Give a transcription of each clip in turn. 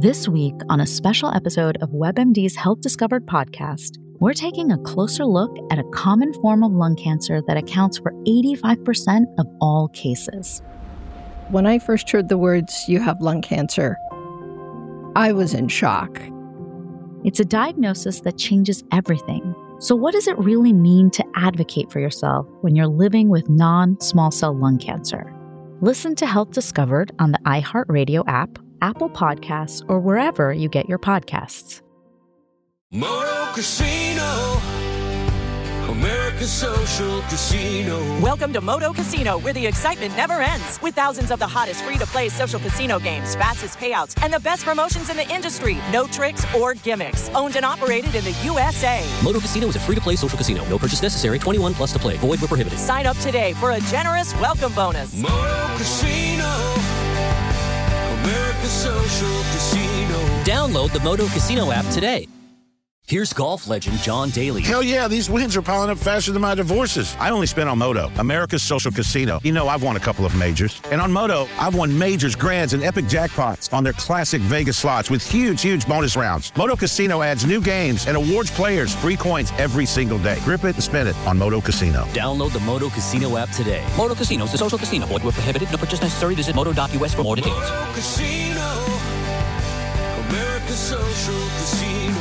This week, on a special episode of WebMD's Health Discovered podcast, we're taking a closer look at a common form of lung cancer that accounts for 85% of all cases. When I first heard the words, "you have lung cancer," I was in shock. It's a diagnosis that changes everything. So what does it really mean to advocate for yourself when you're living with non-small cell lung cancer? Listen to Health Discovered on the iHeartRadio app, Apple Podcasts, or wherever you get your podcasts. Moto Casino, America's social casino. Welcome to Moto Casino, where the excitement never ends. With thousands of the hottest free-to-play social casino games, fastest payouts, and the best promotions in the industry. No tricks or gimmicks. Owned and operated in the USA. Moto Casino is a free-to-play social casino. No purchase necessary. 21 plus to play. Void where prohibited. Sign up today for a generous welcome bonus. Moto Casino, America's social casino. Download the Moto Casino app today. Here's golf legend John Daly. Hell yeah, these wins are piling up faster than my divorces. I only spent on Moto, America's social casino. You know, I've won a couple of majors. And on Moto, I've won majors, grands, and epic jackpots on their classic Vegas slots with huge bonus rounds. Moto Casino adds new games and awards players free coins every single day. Grip it and spin it on Moto Casino. Download the Moto Casino app today. Moto Casino is a social casino. Void where prohibited. No purchase necessary. Visit moto.us for more details. Moto Casino, America's social casino.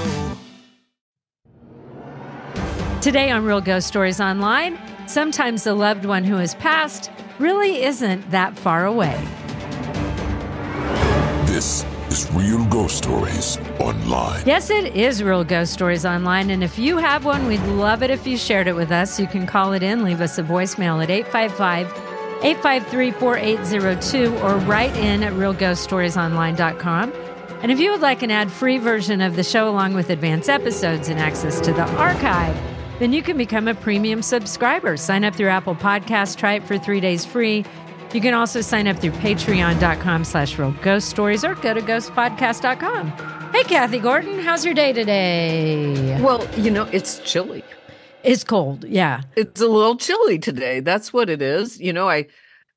Today on Real Ghost Stories Online, sometimes the loved one who has passed really isn't that far away. This is Real Ghost Stories Online. Yes, it is Real Ghost Stories Online, and if you have one, we'd love it if you shared it with us. You can call it in, leave us a voicemail at 855-853-4802, or write in at realghoststoriesonline.com. And if you would like an ad-free version of the show along with advanced episodes and access to the archive, then you can become a premium subscriber. Sign up through Apple Podcasts. Try it for 3 days free. You can also sign up through patreon.com/realghoststories or go to ghostpodcast.com. Hey, Kathy Gordon, how's your day today? Well, you know, it's chilly. It's cold, yeah. It's a little chilly today. That's what it is. You know, I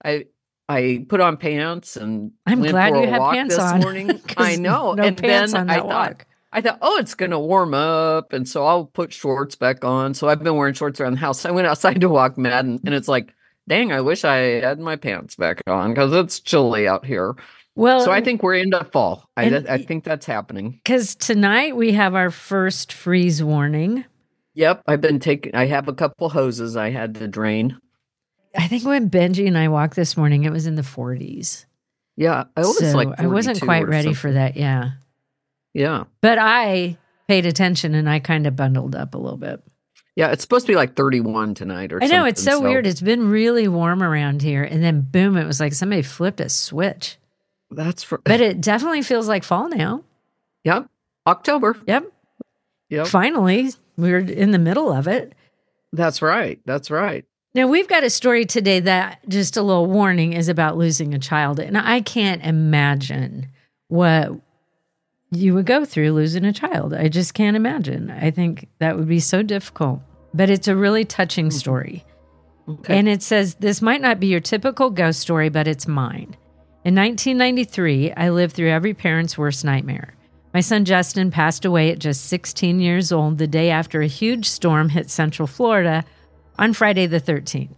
put on pants and I'm went glad for you a had walk pants this on. morning. I know. No and pants then on that walk. I thought, oh, it's going to warm up. And so I'll put shorts back on. So I've been wearing shorts around the house. I went outside to walk, Matt, and it's like, dang, I wish I had my pants back on because it's chilly out here. Well, so I think we're into fall. I think that's happening. Because tonight we have our first freeze warning. Yep. I have a couple hoses I had to drain. I think when Benji and I walked this morning, it was in the 40s. Yeah. I wasn't quite ready for that. Yeah. Yeah. But I paid attention and I kind of bundled up a little bit. Yeah, it's supposed to be like 31 tonight or something. I know, it's so weird. It's been really warm around here. And then boom, it was like somebody flipped a switch. But it definitely feels like fall now. Yep. October. Yep. Finally, we're in the middle of it. That's right. That's right. Now, we've got a story today that, just a little warning, is about losing a child. And I can't imagine what you would go through losing a child. I just can't imagine. I think that would be so difficult. But it's a really touching story. Okay. And it says, this might not be your typical ghost story, but it's mine. In 1993, I lived through every parent's worst nightmare. My son Justin passed away at just 16 years old the day after a huge storm hit Central Florida on Friday the 13th.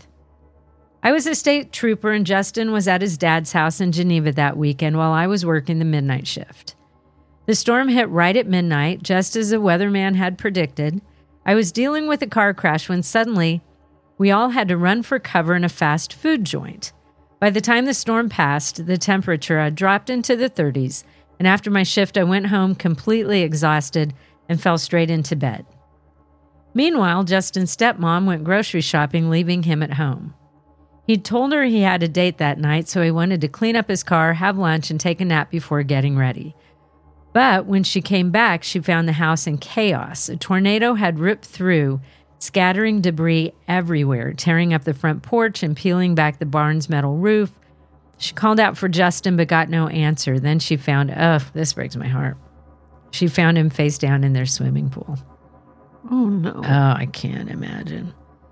I was a state trooper and Justin was at his dad's house in Geneva that weekend while I was working the midnight shift. The storm hit right at midnight, just as the weatherman had predicted. I was dealing with a car crash when suddenly we all had to run for cover in a fast food joint. By the time the storm passed, the temperature had dropped into the 30s, and after my shift, I went home completely exhausted and fell straight into bed. Meanwhile, Justin's stepmom went grocery shopping, leaving him at home. He'd told her he had a date that night, so he wanted to clean up his car, have lunch, and take a nap before getting ready. But when she came back, she found the house in chaos. A tornado had ripped through, scattering debris everywhere, tearing up the front porch and peeling back the barn's metal roof. She called out for Justin but got no answer. Then she found, this breaks my heart. She found him face down in their swimming pool. Oh, no. Oh, I can't imagine.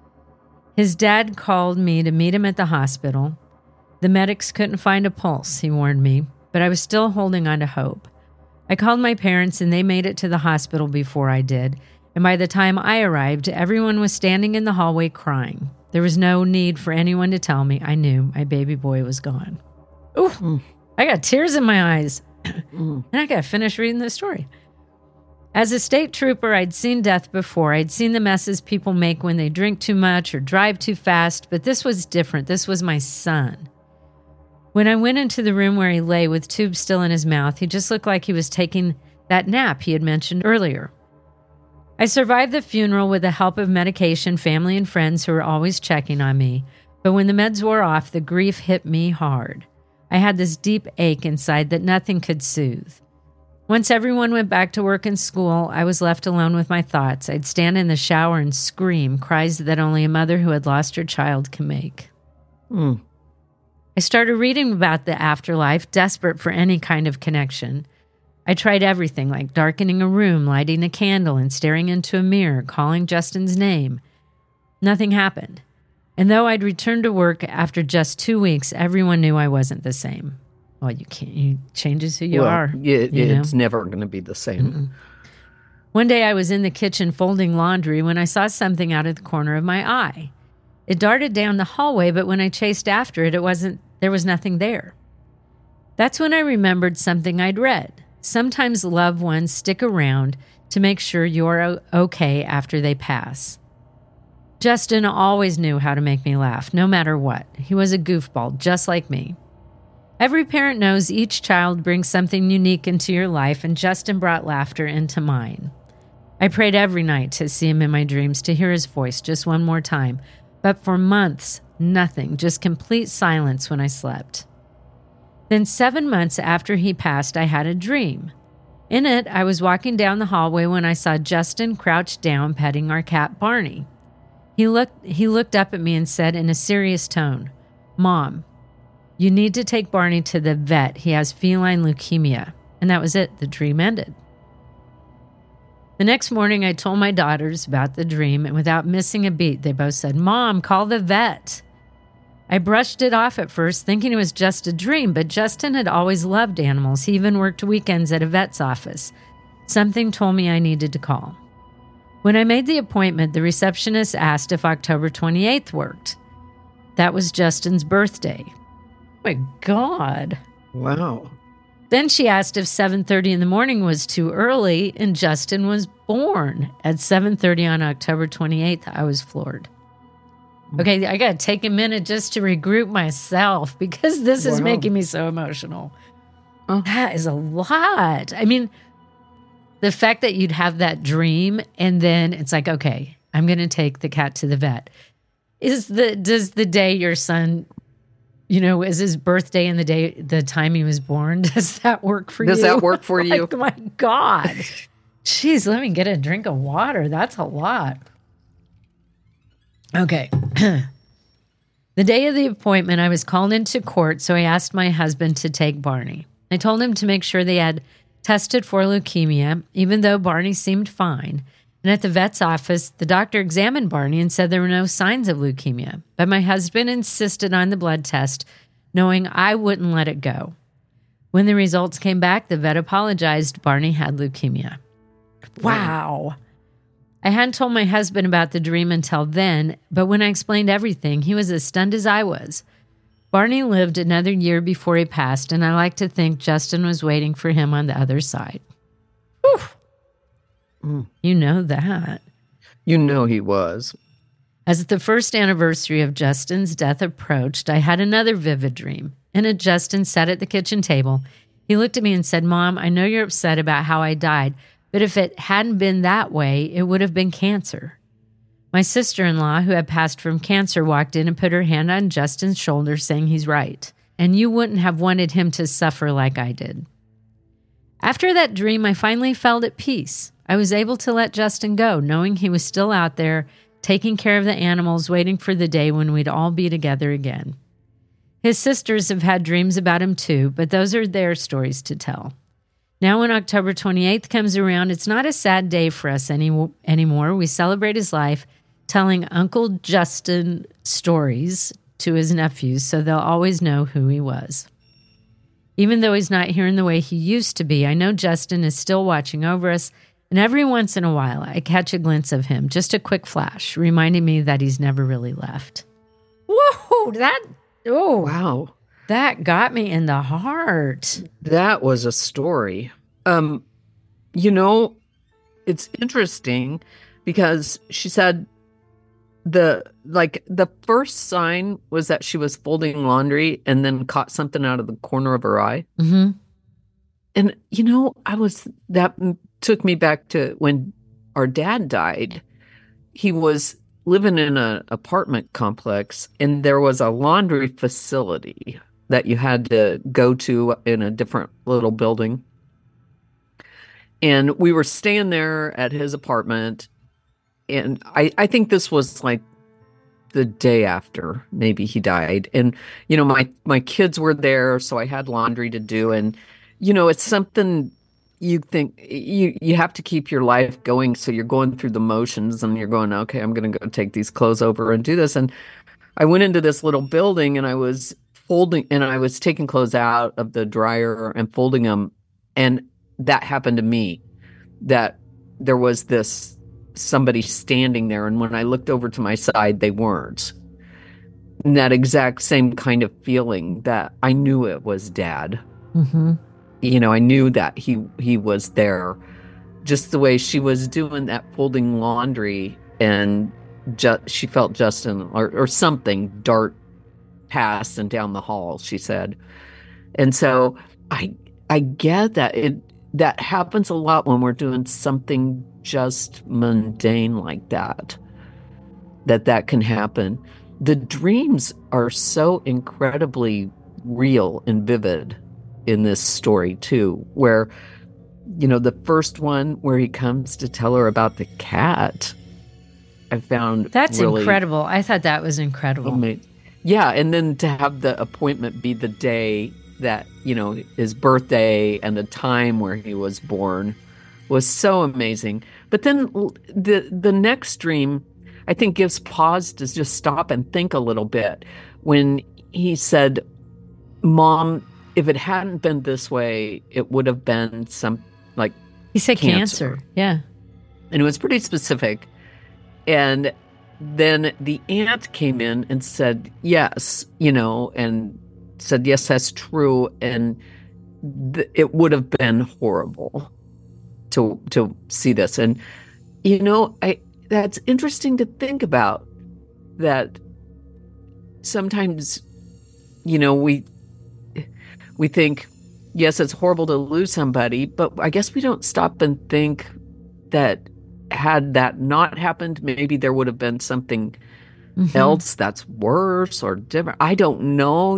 His dad called me to meet him at the hospital. The medics couldn't find a pulse, he warned me, but I was still holding on to hope. I called my parents and they made it to the hospital before I did. And by the time I arrived, everyone was standing in the hallway crying. There was no need for anyone to tell me. I knew my baby boy was gone. Ooh, I got tears in my eyes. And I got to finish reading the story. As a state trooper, I'd seen death before. I'd seen the messes people make when they drink too much or drive too fast, but this was different. This was my son. When I went into the room where he lay with tubes still in his mouth, he just looked like he was taking that nap he had mentioned earlier. I survived the funeral with the help of medication, family, and friends who were always checking on me. But when the meds wore off, the grief hit me hard. I had this deep ache inside that nothing could soothe. Once everyone went back to work and school, I was left alone with my thoughts. I'd stand in the shower and scream, cries that only a mother who had lost her child can make. I started reading about the afterlife, desperate for any kind of connection. I tried everything, like darkening a room, lighting a candle, and staring into a mirror, calling Justin's name. Nothing happened. And though I'd returned to work after just 2 weeks, everyone knew I wasn't the same. Well, you can't. You changes who you are. It's never going to be the same. One day I was in the kitchen folding laundry when I saw something out of the corner of my eye. It darted down the hallway, but when I chased after it, there was nothing there. That's when I remembered something I'd read. Sometimes loved ones stick around to make sure you're okay after they pass. Justin always knew how to make me laugh, no matter what. He was a goofball, just like me. Every parent knows each child brings something unique into your life, and Justin brought laughter into mine. I prayed every night to see him in my dreams, to hear his voice just one more time. But for months, nothing, just complete silence when I slept. Then 7 months after he passed, I had a dream. In it, I was walking down the hallway when I saw Justin crouched down petting our cat, Barney. He looked up at me and said in a serious tone, "Mom, you need to take Barney to the vet. He has feline leukemia." And that was it. The dream ended. The next morning, I told my daughters about the dream, and without missing a beat, they both said, "Mom, call the vet." I brushed it off at first, thinking it was just a dream, but Justin had always loved animals. He even worked weekends at a vet's office. Something told me I needed to call. When I made the appointment, the receptionist asked if October 28th worked. That was Justin's birthday. Oh my God. Wow. Then she asked if 7:30 in the morning was too early, and Justin was born at 7:30 on October 28th. I was floored. Okay, I got to take a minute just to regroup myself because this is making me so emotional. That is a lot. I mean, the fact that you'd have that dream and then it's like, okay, I'm going to take the cat to the vet. Does the day your son, is his birthday and the time he was born, does that work for you? Does that work for you? Oh my God. Jeez, let me get a drink of water. That's a lot. Okay. The day of the appointment, I was called into court, so I asked my husband to take Barney. I told him to make sure they had tested for leukemia, even though Barney seemed fine. And at the vet's office, the doctor examined Barney and said there were no signs of leukemia. But my husband insisted on the blood test, knowing I wouldn't let it go. When the results came back, the vet apologized. Barney had leukemia. Wow. I hadn't told my husband about the dream until then, but when I explained everything, he was as stunned as I was. Barney lived another year before he passed, and I like to think Justin was waiting for him on the other side. Whew. You know that. You know he was. As the first anniversary of Justin's death approached, I had another vivid dream. In it, Justin sat at the kitchen table. He looked at me and said, "Mom, I know you're upset about how I died, but if it hadn't been that way, it would have been cancer." My sister-in-law, who had passed from cancer, walked in and put her hand on Justin's shoulder, saying he's right. And you wouldn't have wanted him to suffer like I did. After that dream, I finally felt at peace. I was able to let Justin go, knowing he was still out there, taking care of the animals, waiting for the day when we'd all be together again. His sisters have had dreams about him too, but those are their stories to tell. Now when October 28th comes around, it's not a sad day for us anymore. We celebrate his life, telling Uncle Justin stories to his nephews so they'll always know who he was. Even though he's not here in the way he used to be, I know Justin is still watching over us. And every once in a while, I catch a glimpse of him, just a quick flash, reminding me that he's never really left. Whoa, Wow. That got me in the heart. That was a story. It's interesting because she said the first sign was that she was folding laundry and then caught something out of the corner of her eye. Mm-hmm. And, that took me back to when our dad died. He was living in an apartment complex, and there was a laundry facility that you had to go to in a different little building. And we were staying there at his apartment. And I think this was like the day after maybe he died. And, my kids were there, so I had laundry to do. And, it's something you think you have to keep your life going. So you're going through the motions and you're going, okay, I'm going to go take these clothes over and do this. And I went into this little building and I was folding and I was taking clothes out of the dryer and folding them. And that happened to me, that there was somebody standing there. And when I looked over to my side, they weren't. And that exact same kind of feeling that I knew it was Dad. Mm-hmm. I knew that he was there, just the way she was doing that folding laundry, and she felt Justin or something dart past and down the hall, she said. And so I get that that happens a lot when we're doing something just mundane like that can happen. The dreams are so incredibly real and vivid in this story too, where, the first one where he comes to tell her about the cat, I found that's really incredible. I thought that was incredible. amazing. Yeah, and then to have the appointment be the day that, his birthday and the time where he was born was so amazing. But then the next dream, I think, gives pause to just stop and think a little bit. When he said, Mom, if it hadn't been this way, it would have been he said cancer. Yeah. And it was pretty specific. And then the aunt came in and said, yes, and said, yes, that's true. And it would have been horrible to see this. And, that's interesting to think about, that sometimes, we think, yes, it's horrible to lose somebody, but I guess we don't stop and think that had that not happened, maybe there would have been something else that's worse or different. I don't know,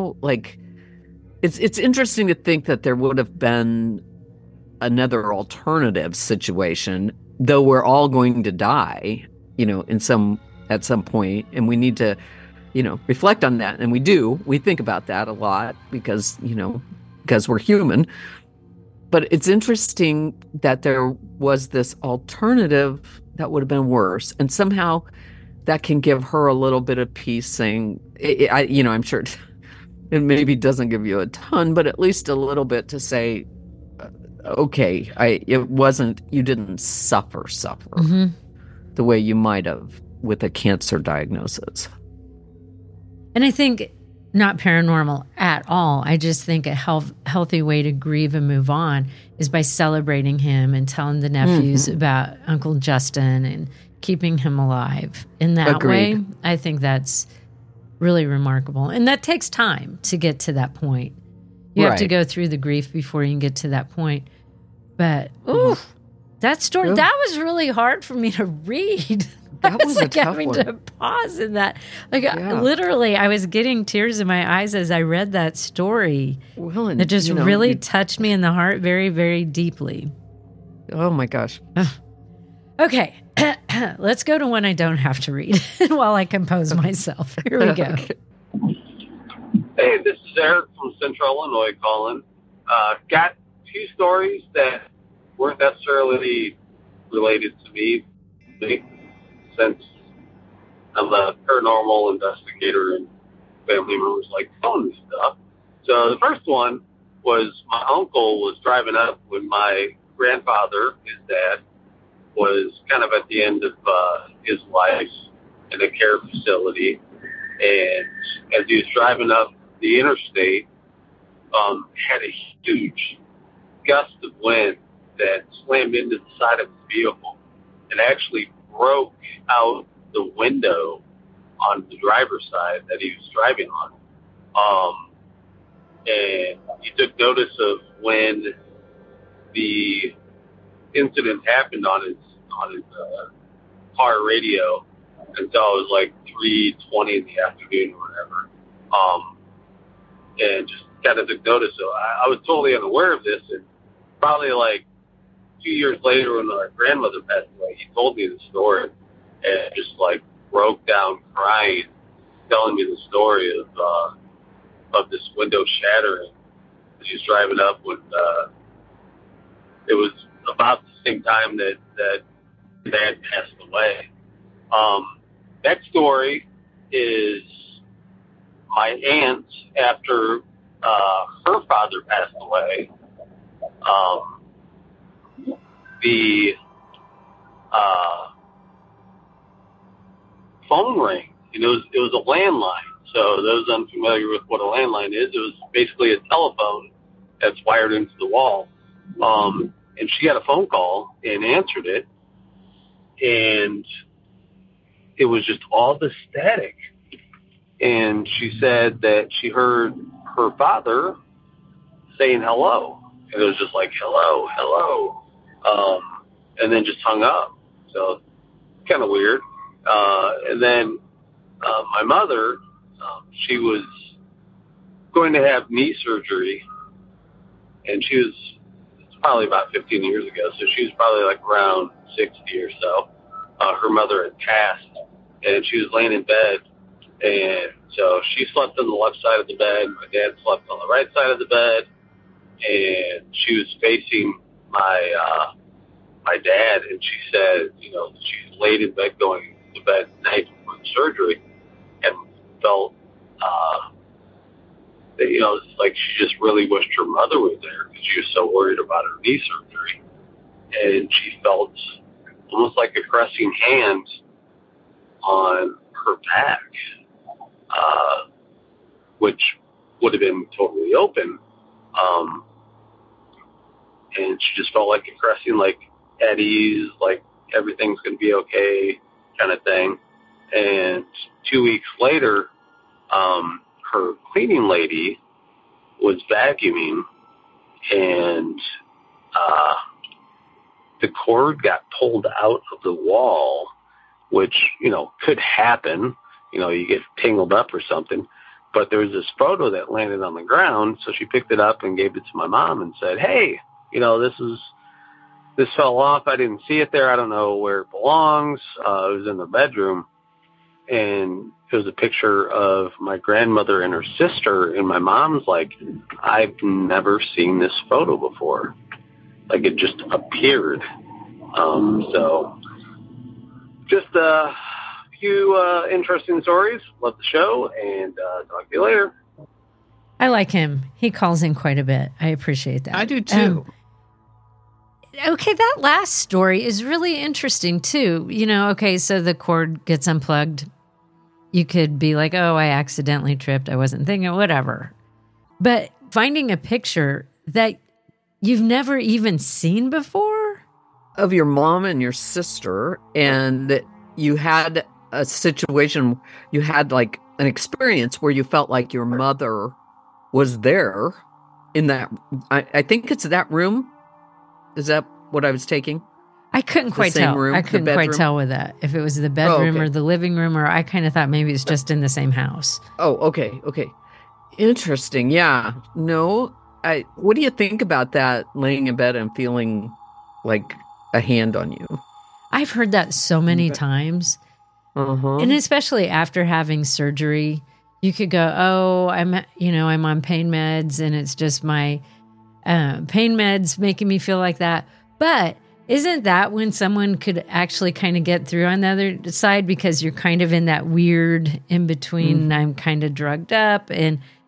it's interesting to think that there would have been another alternative situation, though we're all going to die, at some point, and we need to, reflect on that. And we think about that a lot because we're human. But it's interesting that there was this alternative that would have been worse. And somehow that can give her a little bit of peace, saying, I'm sure it maybe doesn't give you a ton, but at least a little bit to say, okay, you didn't suffer the way you might have with a cancer diagnosis. And I think not paranormal at all. I just think a healthy way to grieve and move on is by celebrating him and telling the nephews about Uncle Justin and keeping him alive. In that way, I think that's really remarkable. And that takes time to get to that point. You have to go through the grief before you can get to that point. But, that story, that was really hard for me to read. That was like a tough having one. to pause in that. Literally, I was getting tears in my eyes as I read that story. Well, and, it just really touched me in the heart very, very deeply. Oh, my gosh. Okay, let's go to one I don't have to read while I compose myself. Here we go. Hey, this is Eric from Central Illinois calling. Got two stories that weren't necessarily related to me, since I'm a paranormal investigator and family members like telling me stuff. So the first one was my uncle was driving up when my grandfather, his dad, was kind of at the end of his life in a care facility. And as he was driving up the interstate, had a huge gust of wind that slammed into the side of his vehicle and actually broke out the window on the driver's side that he was driving on. And he took notice of when the incident happened on his car radio until it was like 3:20 in the afternoon or whatever. And just kind of took notice. So I was totally unaware of this. And probably like 2 years later when my grandmother passed away, he told me the story and just like broke down crying, telling me the story of this window shattering as he was driving up when it was about the same time that Dad passed away. Next story is my aunt after her father passed away. The phone rang, and it was a landline. So those unfamiliar with what a landline is, it was basically a telephone that's wired into the wall. And she got a phone call and answered it, and it was just all the static. And she said that she heard her father saying hello. And it was just like, hello, hello. And then just hung up. So kind of weird. And then my mother, she was going to have knee surgery, and she was probably about 15 years ago, so she was probably like around 60 or so. Her mother had passed, and she was laying in bed, and so she slept on the left side of the bed, my dad slept on the right side of the bed, and she was facing my dad, and she said, you know, she laid in bed going to bed the night before the surgery and felt that, you know, it's like she just really wished her mother was there because she was so worried about her knee surgery. And she felt almost like a caressing hand on her back, which would have been totally open. And she just felt like a caressing, like at ease, like everything's going to be okay kind of thing. And 2 weeks later, her cleaning lady was vacuuming, and the cord got pulled out of the wall, which, you know, could happen. You know, you get tangled up or something. But there was this photo that landed on the ground, so she picked it up and gave it to my mom and said, hey, you know, this fell off. I didn't see it there. I don't know where it belongs. It was in the bedroom. And it was a picture of my grandmother and her sister. And my mom's like, I've never seen this photo before. Like, it just appeared. So just a few interesting stories. Love the show, and talk to you later. I like him. He calls in quite a bit. I appreciate that. I do too. Okay, that last story is really interesting too. You know, okay, so the cord gets unplugged. You could be like, oh, I accidentally tripped. I wasn't thinking, whatever. But finding a picture that you've never even seen before? Of your mom and your sister, and you had a situation, you had like an experience where you felt like your mother was there in that, I think it's that room. Is that what I was taking? I couldn't quite tell. Room, I couldn't quite tell with that. If it was the bedroom or the living room, or I kind of thought maybe it's just in the same house. Oh, okay. Interesting. Yeah. No, what do you think about that, laying in bed and feeling like a hand on you? I've heard that so many times. And especially after having surgery, you could go, oh, I'm on pain meds, and it's just my pain meds making me feel like that. But isn't that when someone could actually kind of get through on the other side, because you're kind of in that weird in between, I'm kind of drugged up, and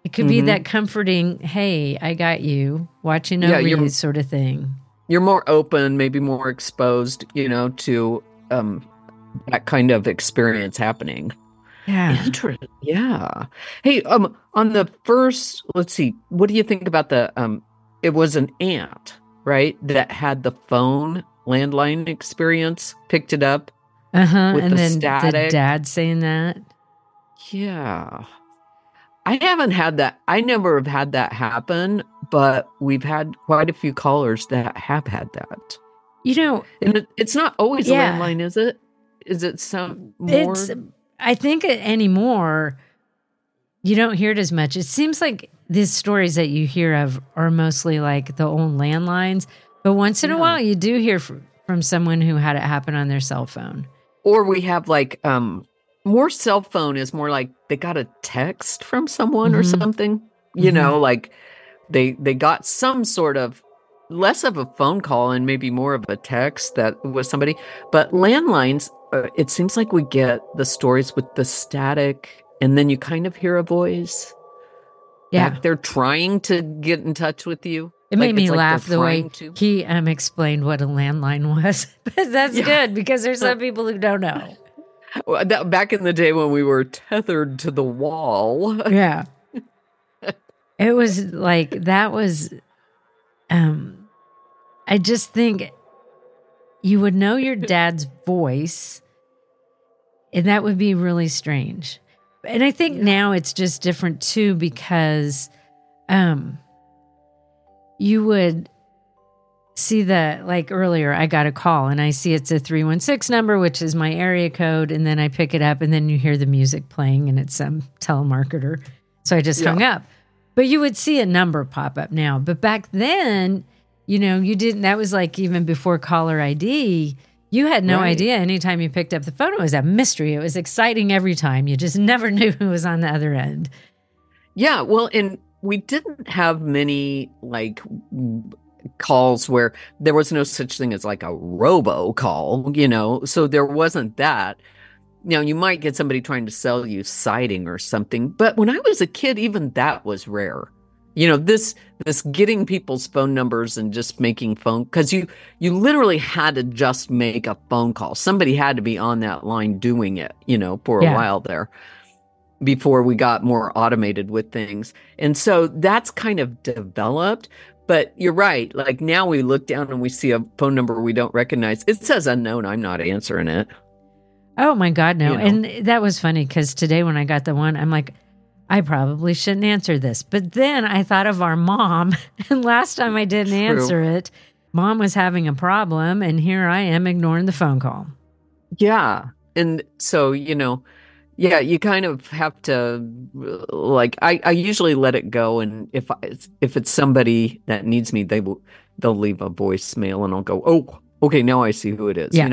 It could be that comforting, hey, I got you, watching over you sort of thing. You're more open, maybe more exposed, to that kind of experience happening. Yeah. Interesting. Yeah. Hey, on the first, let's see, what do you think about it was an aunt, right, that had the phone landline experience, picked it up with and the then static. the dad saying that? Yeah. I haven't had that. I never have had that happen, but we've had quite a few callers that have had that. And it's not always a landline, is it? Is it some more? I think anymore, you don't hear it as much. It seems like these stories that you hear of are mostly like the old landlines, but once in a while you do hear from someone who had it happen on their cell phone. Or we have like, more cell phone is more like they got a text from someone or something, like they got some sort of less of a phone call and maybe more of a text that was somebody. But landlines, it seems like we get the stories with the static and then you kind of hear a voice. Yeah. Back there trying to get in touch with you. It made me laugh the way he explained what a landline was. But that's good because there's some people who don't know. Well, back in the day when we were tethered to the wall. Yeah. It was like, that was, I just think you would know your dad's voice and that would be really strange. And I think now it's just different too because you would see that, like earlier, I got a call and I see it's a 316 number, which is my area code. And then I pick it up and then you hear the music playing and it's some telemarketer. So I just hung up. But you would see a number pop up now. But back then, you didn't, that was like even before caller ID, you had no idea. Anytime you picked up the phone, it was a mystery. It was exciting every time. You just never knew who was on the other end. Yeah. Well, and we didn't have many like calls where there was no such thing as like a robocall, so there wasn't that. Now, you might get somebody trying to sell you siding or something, but when I was a kid, even that was rare. This getting people's phone numbers and just making phone, because you literally had to just make a phone call. Somebody had to be on that line doing it, for a while there before we got more automated with things. And so that's kind of developed. But you're right. Like now we look down and we see a phone number we don't recognize. It says unknown. I'm not answering it. Oh my God, no. And that was funny because today when I got the one, I'm like, I probably shouldn't answer this. But then I thought of our mom. And last time I didn't answer it, Mom was having a problem. And here I am ignoring the phone call. Yeah. And so, you kind of have to, like, I usually let it go. And if it's somebody that needs me, they'll leave a voicemail and I'll go, oh, okay, now I see who it is,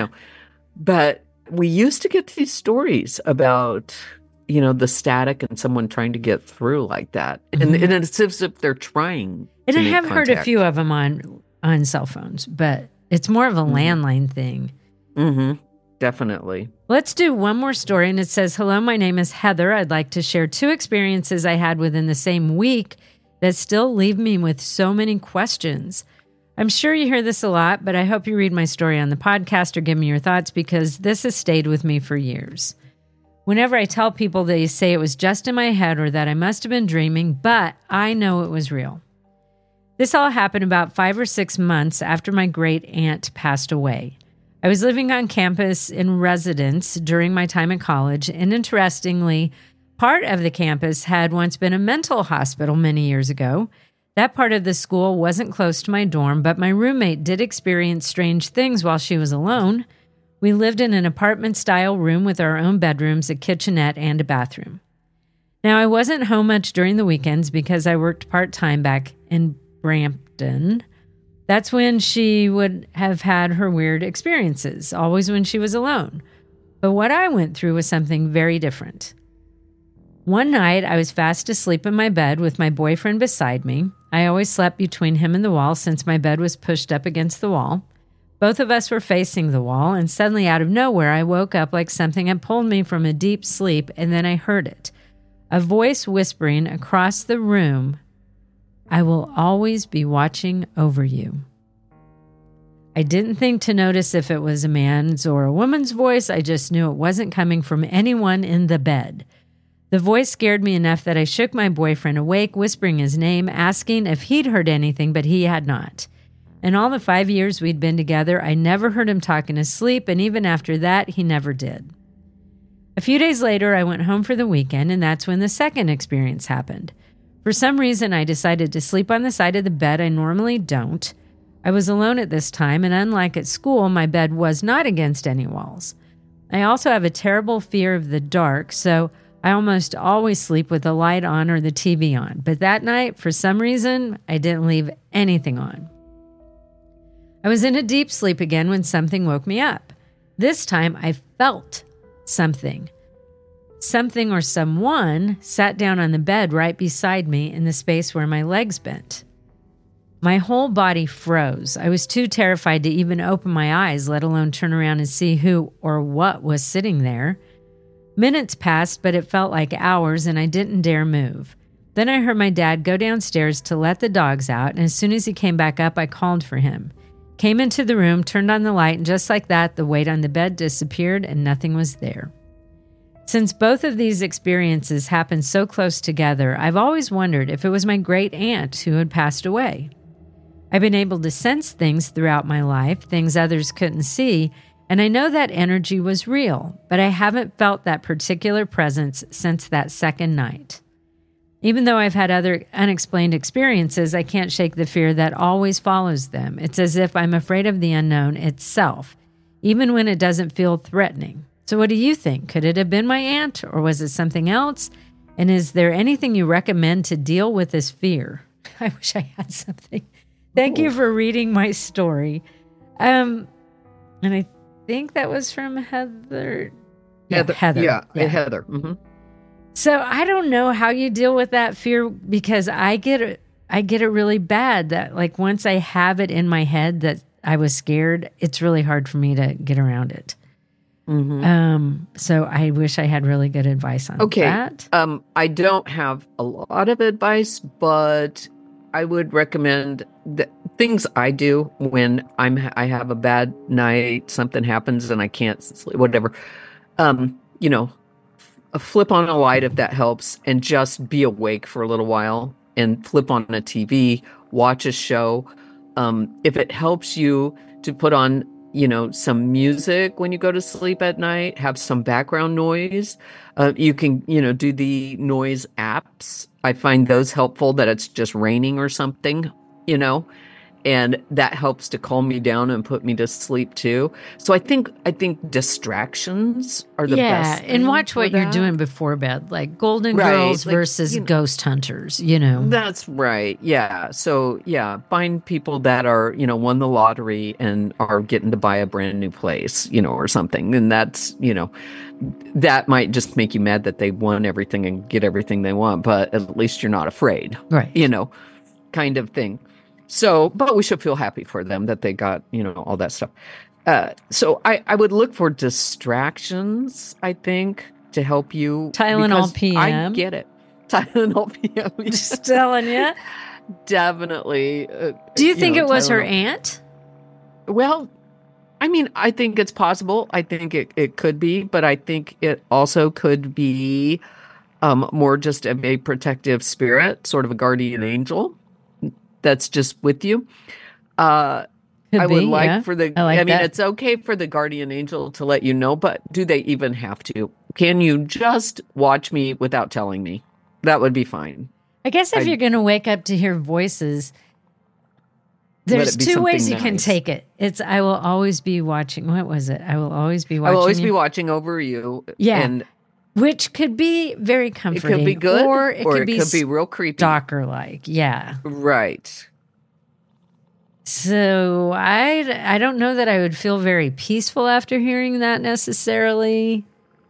But we used to get these stories about, the static and someone trying to get through like that. And it's as if they're trying. And I have heard a few of them on cell phones, but it's more of a landline thing. Mm-hmm. Definitely. Let's do one more story. And it says, hello, my name is Heather. I'd like to share 2 experiences I had within the same week that still leave me with so many questions. I'm sure you hear this a lot, but I hope you read my story on the podcast or give me your thoughts because this has stayed with me for years. Whenever I tell people, they say it was just in my head or that I must have been dreaming, but I know it was real. This all happened about 5 or 6 months after my great aunt passed away. I was living on campus in residence during my time in college, and interestingly, part of the campus had once been a mental hospital many years ago. That part of the school wasn't close to my dorm, but my roommate did experience strange things while she was alone. We lived in an apartment-style room with our own bedrooms, a kitchenette, and a bathroom. Now, I wasn't home much during the weekends because I worked part-time back in Brampton. That's when she would have had her weird experiences, always when she was alone. But what I went through was something very different. One night, I was fast asleep in my bed with my boyfriend beside me. I always slept between him and the wall since my bed was pushed up against the wall. Both of us were facing the wall, and suddenly out of nowhere, I woke up like something had pulled me from a deep sleep, and then I heard it. a voice whispering across the room, "I will always be watching over you." I didn't think to notice if it was a man's or a woman's voice. I just knew it wasn't coming from anyone in the bed. The voice scared me enough that I shook my boyfriend awake, whispering his name, asking if he'd heard anything, but he had not. In all the 5 years we'd been together, I never heard him talk in his sleep, and even after that, he never did. A few days later, I went home for the weekend, and that's when the second experience happened. For some reason, I decided to sleep on the side of the bed I normally don't. I was alone at this time, and unlike at school, my bed was not against any walls. I also have a terrible fear of the dark, so I almost always sleep with the light on or the TV on. But that night, for some reason, I didn't leave anything on. I was in a deep sleep again when something woke me up. This time, I felt something. Something or someone sat down on the bed right beside me in the space where my legs bent. My whole body froze. I was too terrified to even open my eyes, let alone turn around and see who or what was sitting there. Minutes passed, but it felt like hours, and I didn't dare move. Then I heard my dad go downstairs to let the dogs out, and as soon as he came back up, I called for him. Came into the room, turned on the light, and just like that, the weight on the bed disappeared and nothing was there. Since both of these experiences happened so close together, I've always wondered if it was my great aunt who had passed away. I've been able to sense things throughout my life, things others couldn't see, and I know that energy was real, but I haven't felt that particular presence since that second night. Even though I've had other unexplained experiences, I can't shake the fear that always follows them. It's as if I'm afraid of the unknown itself, even when it doesn't feel threatening. So what do you think? Could it have been my aunt, or was it something else? And is there anything you recommend to deal with this fear? I wish I had something. Thank you for reading my story. And I think that was from Heather. Heather. Yeah. Heather. Mm-hmm. So I don't know how you deal with that fear, because I get it really bad that, like, once I have it in my head that I was scared, it's really hard for me to get around it. Mm-hmm. So I wish I had really good advice on that. I don't have a lot of advice, but I would recommend the things I do when I have a bad night, something happens and I can't sleep, whatever. Flip on a light if that helps, and just be awake for a little while, and flip on a TV, watch a show. If it helps you to put on, some music when you go to sleep at night, have some background noise. You can, do the noise apps. I find those helpful, that it's just raining or something, and that helps to calm me down and put me to sleep too. So I think distractions are the best. Yeah, and watch what you're doing before bed, like Golden Girls versus Ghost Hunters, That's right. Yeah. So find people that are, won the lottery and are getting to buy a brand new place, or something. And that's, that might just make you mad that they won everything and get everything they want, but at least you're not afraid. Right. Kind of thing. So, but we should feel happy for them that they got, all that stuff. So I would look for distractions, I think, to help you. Tylenol PM. I get it. Tylenol PM. Just telling you. Definitely. Do you think it was her aunt? Well, I think it's possible. I think it could be, but I think it also could be more just a protective spirit, sort of a guardian angel that's just with you. I would like for the, it's okay for the guardian angel to let you know, but do they even have to? Can you just watch me without telling me? That would be fine. I guess if you're going to wake up to hear voices, there's two ways you can take it. It's, I will always be watching. What was it? I will always be watching. I will always be watching over you. Yeah. And which could be very comforting. It could be good, or it could be real creepy. Stalker-like. Yeah. Right. So I don't know that I would feel very peaceful after hearing that necessarily.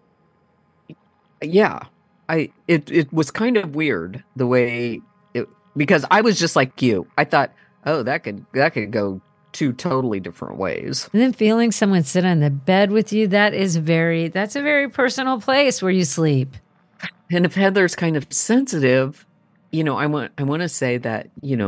Yeah. It was kind of weird the way because I was just like you. I thought, oh, that could go two totally different ways. And then feeling someone sit on the bed with you, that's a very personal place where you sleep. And if Heather's kind of sensitive, I want to say that,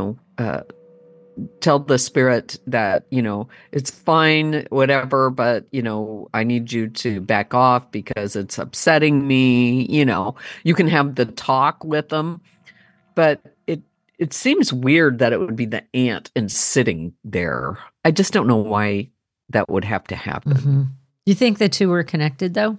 tell the spirit that, it's fine, whatever, but, I need you to back off because it's upsetting me. You can have the talk with them, but it seems weird that it would be the aunt and sitting there. I just don't know why that would have to happen. Mm-hmm. You think the two were connected, though?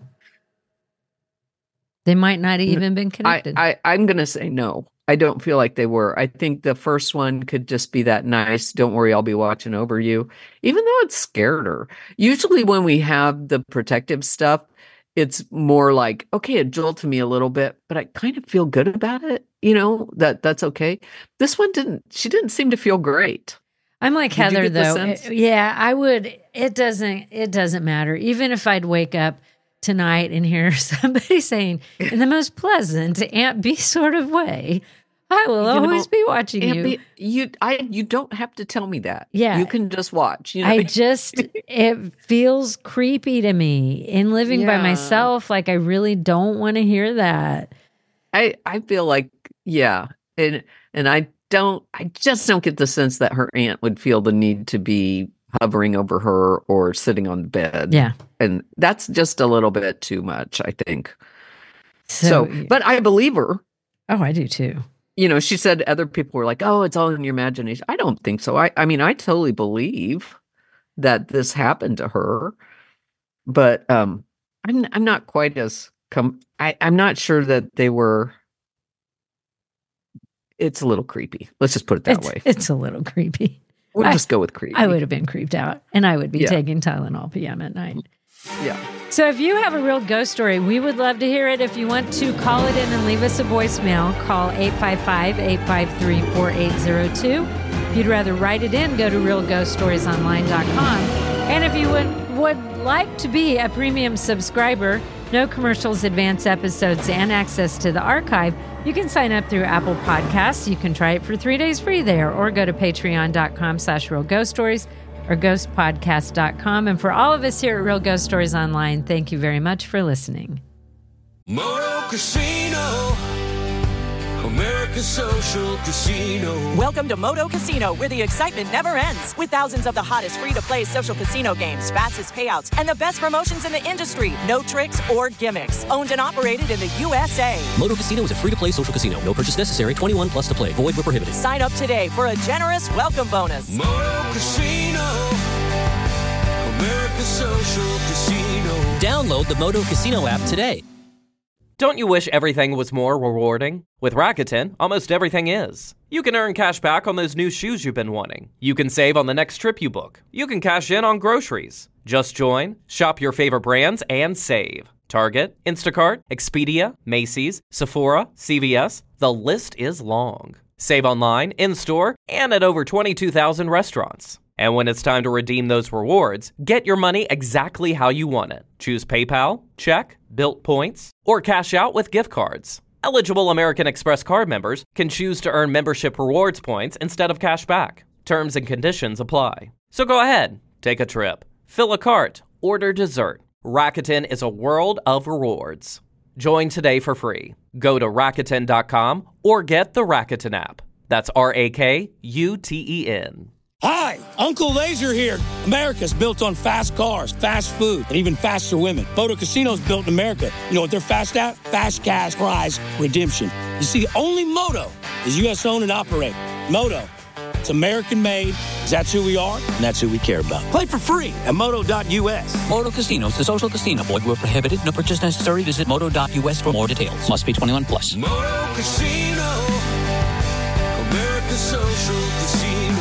They might not have even been connected. I'm going to say no. I don't feel like they were. I think the first one could just be that nice, don't worry, I'll be watching over you, even though it scared her. Usually when we have the protective stuff, it's more like, okay, it jolted me a little bit, but I kind of feel good about it, that's okay. This one she didn't seem to feel great. I'm like Heather, though. Yeah, I would. It doesn't matter. Even if I'd wake up tonight and hear somebody saying, in the most pleasant Aunt B sort of way, I will always be watching Aunt you. B, you don't have to tell me that. Yeah. You can just watch. It feels creepy to me in living by myself. Like, I really don't want to hear that. I feel like, yeah. And I just don't get the sense that her aunt would feel the need to be hovering over her or sitting on the bed. Yeah. And that's just a little bit too much, I think. So but I believe her. Oh, I do too. She said other people were like, oh, it's all in your imagination. I don't think so. I mean, I totally believe that this happened to her, but I'm not quite as I'm not sure that they were. It's a little creepy. Let's just put it that way. It's a little creepy. We'll just go with creepy. I would have been creeped out, and I would be taking Tylenol PM at night. Yeah. So if you have a real ghost story, we would love to hear it. If you want to call it in and leave us a voicemail, call 855-853-4802. If you'd rather write it in, go to realghoststoriesonline.com. And if you would like to be a premium subscriber, no commercials, advanced episodes, and access to the archive, you can sign up through Apple Podcasts. You can try it for 3 days free there, or go to patreon.com/realghoststories or ghostpodcast.com. And for all of us here at Real Ghost Stories Online, thank you very much for listening. Moto Casino, America's social casino. Welcome to Moto Casino, where the excitement never ends. With thousands of the hottest free-to-play social casino games, fastest payouts, and the best promotions in the industry. No tricks or gimmicks. Owned and operated in the USA. Moto Casino is a free-to-play social casino. No purchase necessary. 21 plus to play. Void where prohibited. Sign up today for a generous welcome bonus. Moto Casino, America's social casino. Download the Moto Casino app today. Don't you wish everything was more rewarding? With Rakuten, almost everything is. You can earn cash back on those new shoes you've been wanting. You can save on the next trip you book. You can cash in on groceries. Just join, shop your favorite brands, and save. Target, Instacart, Expedia, Macy's, Sephora, CVS, the list is long. Save online, in-store, and at over 22,000 restaurants. And when it's time to redeem those rewards, get your money exactly how you want it. Choose PayPal, check, Bilt points, or cash out with gift cards. Eligible American Express card members can choose to earn membership rewards points instead of cash back. Terms and conditions apply. So go ahead, take a trip, fill a cart, order dessert. Rakuten is a world of rewards. Join today for free. Go to Rakuten.com or get the Rakuten app. That's RAKUTEN. Hi, Uncle Laser here. America's built on fast cars, fast food, and even faster women. Moto Casino's built in America. You know what they're fast at? Fast cash prize redemption. You see, only Moto is U.S. owned and operated. Moto, it's American made. That's who we are, and that's who we care about. Play for free at moto.us. Moto Casino is a social casino. Void where prohibited. No purchase necessary. Visit moto.us for more details. Must be 21 plus. Moto Casino, America's social casino.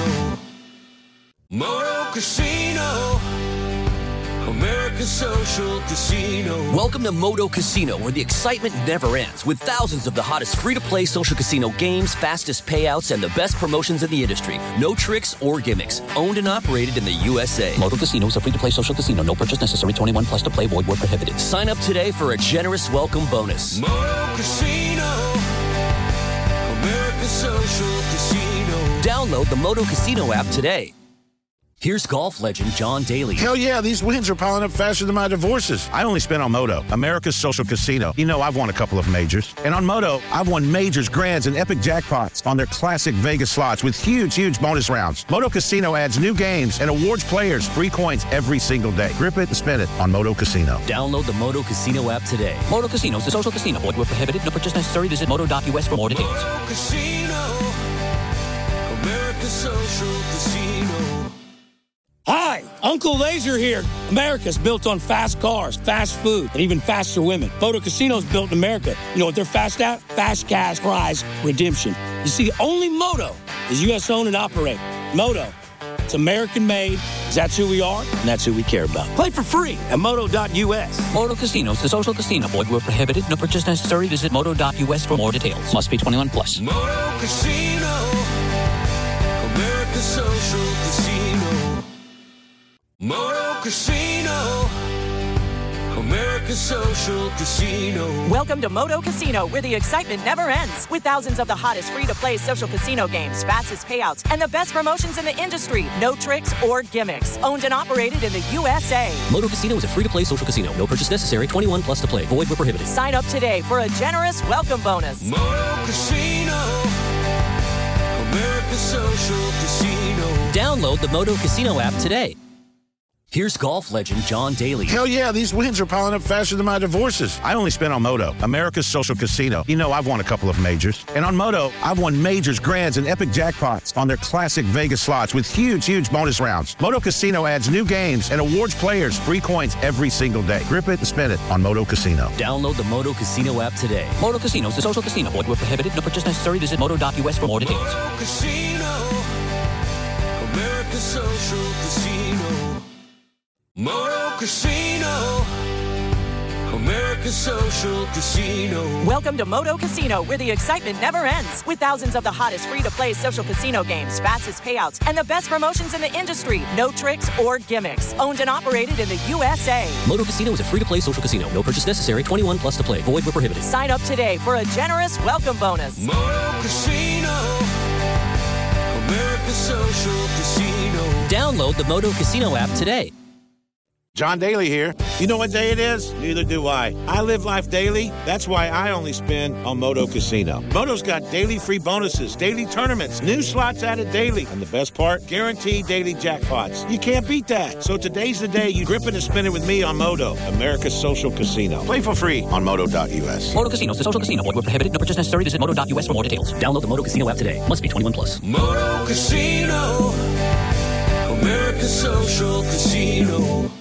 Moto Casino, America's social casino. Welcome to Moto Casino, where the excitement never ends. With thousands of the hottest free-to-play social casino games, fastest payouts, and the best promotions in the industry. No tricks or gimmicks. Owned and operated in the USA. Moto Casino is a free-to-play social casino. No purchase necessary. 21 plus to play. Void where prohibited. Sign up today for a generous welcome bonus. Moto Casino, America's social casino. Download the Moto Casino app today. Here's golf legend John Daly. Hell yeah, these wins are piling up faster than my divorces. I only spent on Moto, America's social casino. You know, I've won a couple of majors. And on Moto, I've won majors, grands, and epic jackpots on their classic Vegas slots with huge bonus rounds. Moto Casino adds new games and awards players free coins every single day. Grip it and spin it on Moto Casino. Download the Moto Casino app today. Moto Casino is a social casino. Void where prohibited. No purchase necessary. Visit moto.us for more details. Moto Casino, America's social casino. Hi, Uncle Laser here. America's built on fast cars, fast food, and even faster women. Photo Casino's built in America. You know what they're fast at? Fast cash prize redemption. You see, only Moto is U.S. owned and operated. Moto, it's American made. That's who we are, and that's who we care about. Play for free at moto.us. Moto Casino is a social casino. Void where prohibited. No purchase necessary. Visit moto.us for more details. Must be 21 plus. Moto Casino, America's social casino. Moto Casino, America's social casino. Welcome to Moto Casino, where the excitement never ends. With thousands of the hottest free-to-play social casino games, fastest payouts, and the best promotions in the industry. No tricks or gimmicks. Owned and operated in the USA. Moto Casino is a free-to-play social casino. No purchase necessary. 21 plus to play. Void where prohibited. Sign up today for a generous welcome bonus. Moto Casino, America's social casino. Download the Moto Casino app today. Here's golf legend John Daly. Hell yeah, these wins are piling up faster than my divorces. I only spent on Moto, America's social casino. You know, I've won a couple of majors. And on Moto, I've won majors, grands, and epic jackpots on their classic Vegas slots with huge bonus rounds. Moto Casino adds new games and awards players free coins every single day. Grip it and spin it on Moto Casino. Download the Moto Casino app today. Moto Casino is a social casino. Void where prohibited. No purchase necessary. Visit moto.us for more details. Moto Casino, America's social casino. Moto Casino, America's social casino. Welcome to Moto Casino, where the excitement never ends. With thousands of the hottest free-to-play social casino games, fastest payouts, and the best promotions in the industry. No tricks or gimmicks. Owned and operated in the USA. Moto Casino is a free-to-play social casino. No purchase necessary. 21 plus to play. Void where prohibited. Sign up today for a generous welcome bonus. Moto Casino, America's social casino. Download the Moto Casino app today. John Daly here. You know what day it is? Neither do I. I live life daily. That's why I only spend on Moto Casino. Moto's got daily free bonuses, daily tournaments, new slots added daily. And the best part? Guaranteed daily jackpots. You can't beat that. So today's the day you grip it and spin it with me on Moto, America's social casino. Play for free on moto.us. Moto Casino is a social casino. Void where prohibited. No purchase necessary. Visit moto.us for more details. Download the Moto Casino app today. Must be 21 plus. Moto Casino, America's social casino.